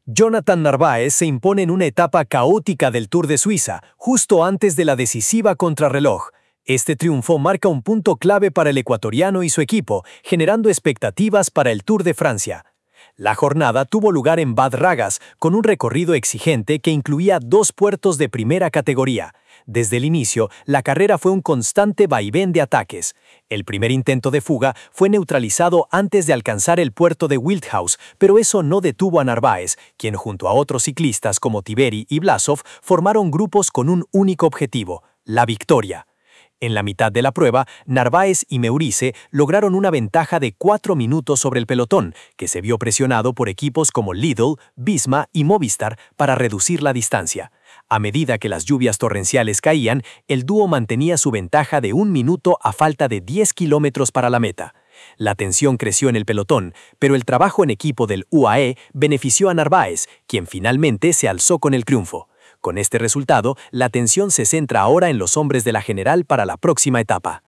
Jonathan Narváez se impone en una etapa caótica del Tour de Suiza, justo antes de la decisiva contrarreloj. Este triunfo marca un punto clave para el ecuatoriano y su equipo, generando expectativas para el Tour de Francia. La jornada tuvo lugar en Bad Ragaz, con un recorrido exigente que incluía 2 puertos de primera categoría. Desde el inicio, la carrera fue un constante vaivén de ataques. El primer intento de fuga fue neutralizado antes de alcanzar el puerto de Wildhaus, pero eso no detuvo a Narváez, quien junto a otros ciclistas como Tiberi y Blasov formaron grupos con un único objetivo: la victoria. En la mitad de la prueba, Narváez y Meurice lograron una ventaja de 4 minutos sobre el pelotón, que se vio presionado por equipos como Lidl, Visma y Movistar para reducir la distancia. A medida que las lluvias torrenciales caían, el dúo mantenía su ventaja de 1 minuto a falta de 10 kilómetros para la meta. La tensión creció en el pelotón, pero el trabajo en equipo del UAE benefició a Narváez, quien finalmente se alzó con el triunfo. Con este resultado, la atención se centra ahora en los hombres de la general para la próxima etapa.